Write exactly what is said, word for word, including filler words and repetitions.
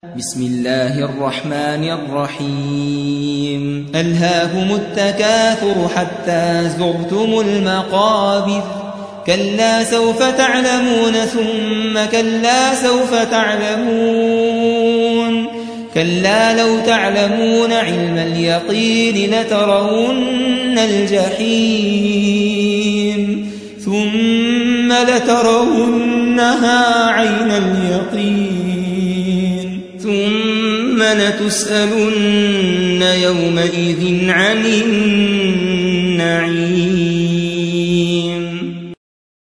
بسم الله الرحمن الرحيم ألهاكم التكاثر حتى زرتم المقابر كلا سوف تعلمون ثم كلا سوف تعلمون كلا لو تعلمون علم اليقين لترون الجحيم ثم لترونها عين اليقين ثم لتسألن يومئذ عن النعيم